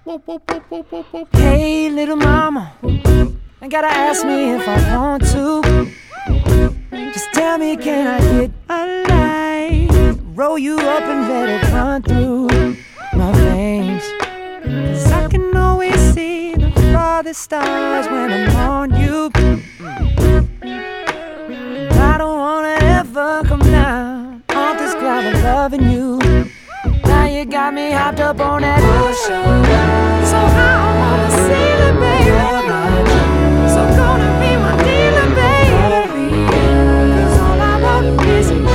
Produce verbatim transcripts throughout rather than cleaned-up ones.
Hey, little mama, you gotta ask me if I want to. Just tell me, can I get a light? Roll you up and let it run through my veins. 'Cause I can always see the farthest stars when I'm on you. I don't wanna ever come down off this cloud of loving you. Now you got me hopped up on that ocean. So I wanna see the baby. So gonna be my dealer, baby. 'Cause all I want is you,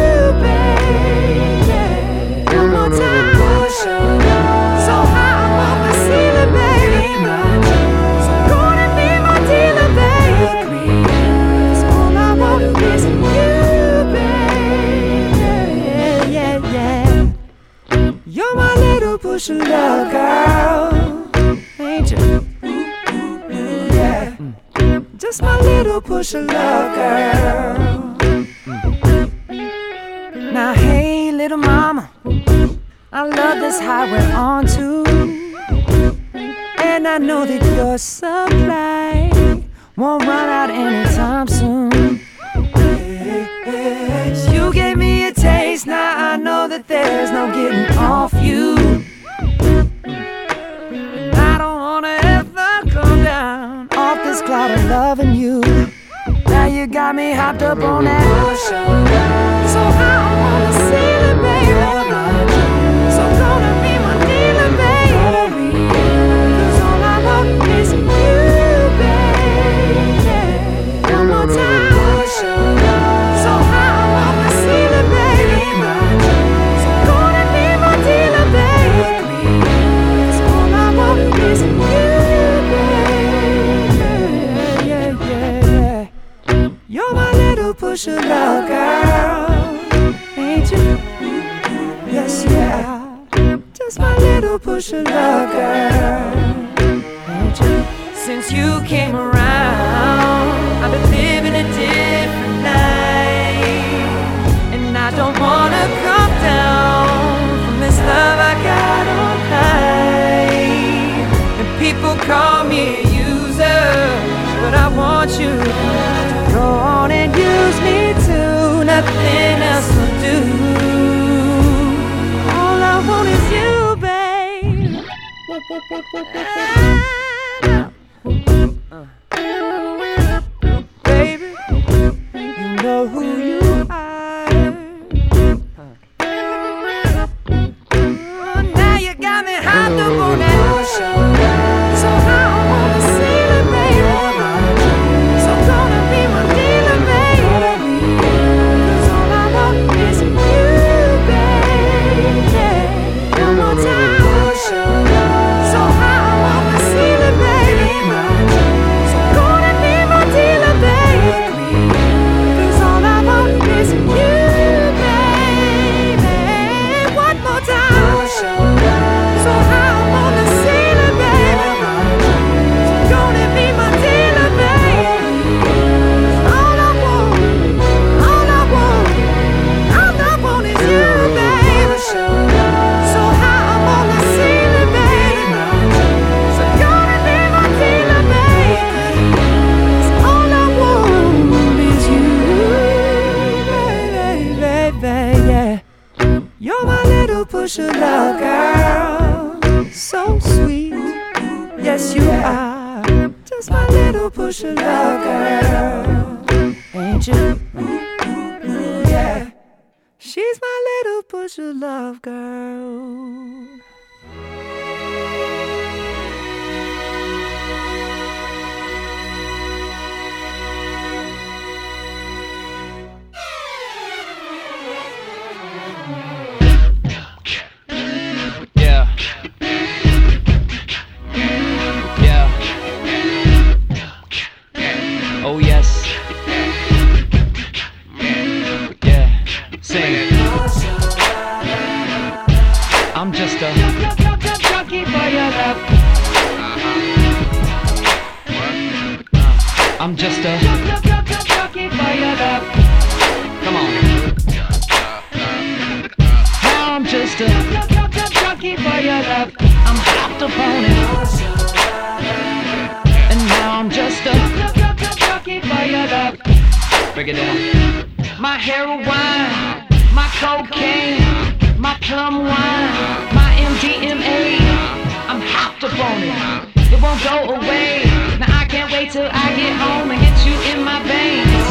baby. One more time. So I wanna see the baby. So gonna be my dealer, baby. 'Cause all I want is you, baby. Yeah, yeah, yeah. You're my little push of love, girl, ain't you? Yeah, just my little push of love, girl. Now, hey, little mama, I love this highway on too. And I know that your supply won't run out anytime soon. You gave me a taste, now I know that there's no getting off you. And I don't wanna ever come down off this cloud of loving you. Now you got me hopped up on that ocean. So I wanna see the baby. So gonna be my dealer, baby. 'Cause all I want is you, baby. One more time. So I wanna see the baby. So gonna be my dealer, baby. 'Cause all I want is you, baby. Yeah, yeah, yeah. You're my little push of love, girl, ain't you? Yes, yeah. Just my little push of love, girl, ain't you? Since you came around, I've been living a different life. And I don't wanna come down from this love I got on high. And people call me a user, but I want you to go on and use me too. Nothing else will do. All I want is you, babe. Baby, you know who you are. Now you got me hopped up on that ocean. So I wanna see the baby. So gonna be my dealer, baby. 'Cause all I want is you, baby. One more time. So I wanna see the baby. So gonna be my dealer, baby. 'Cause all I want is you, baby. One more time. So I wanna see the baby. So gonna be my dealer, baby. All I want, all I want, all I want is you, baby. So I wanna see the baby. So gonna be my dealer, baby. 'Cause all I want is you, baby, baby, yeah. You're my little push of love, girl, so sweet. Yes, you are. Just my little push of love, girl, ain't you? Yeah, she's my little push of love, girl. Yeah. Yeah. Oh yes. Yeah. Sing it. I'm just a junkie for your love. I'm just a junkie for your love. Come on. Now I'm just a junkie for your love. I'm hopped up on break it down. My heroin, my cocaine, my plum wine, my M D M A. I'm hopped up on it. It won't go away. Now I can't wait till I get home and get you in my veins.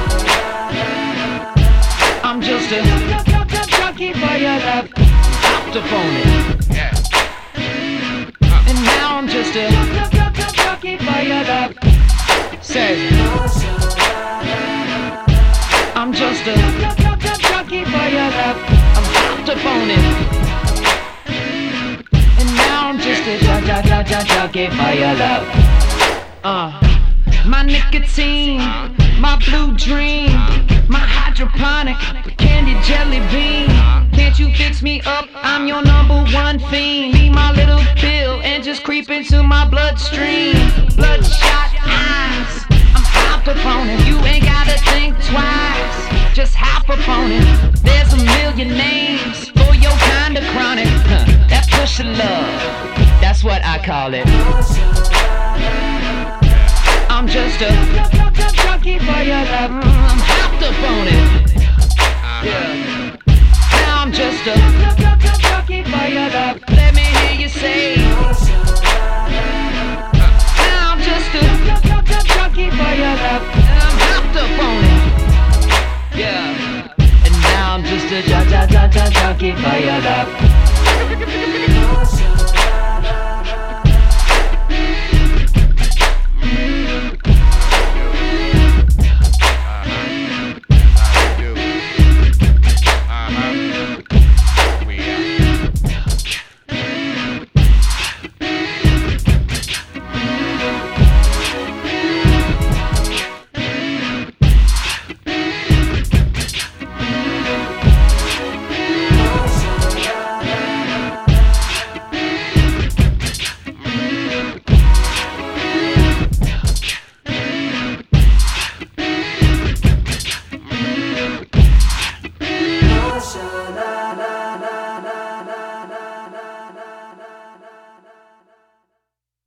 I'm just a junkie for your love. Hopped up on it. And now I'm just a junkie for your love. Say, I'm just a junkie for your love. I'm hopped up on it. And now I'm just a junkie for your love. Uh, my nicotine, my blue dream, my hydroponic candy jelly bean. Can't you fix me up? I'm your number one fiend. Be my little pill and just creep into my bloodstream. Bloodshot eyes, I'm hopped up on it. You ain't gotta think twice, just hop up on it. There's a million names for your kind of chronic. Huh, that push of love, that's what I call it. I'm just a junkie for your love. I'm hopped up on it. Yeah. Now I'm just a junkie for your love. Let me hear you say. Now I'm just a junkie for your love. And I'm hopped up on it. Yeah. And now I'm just a junkie for your love.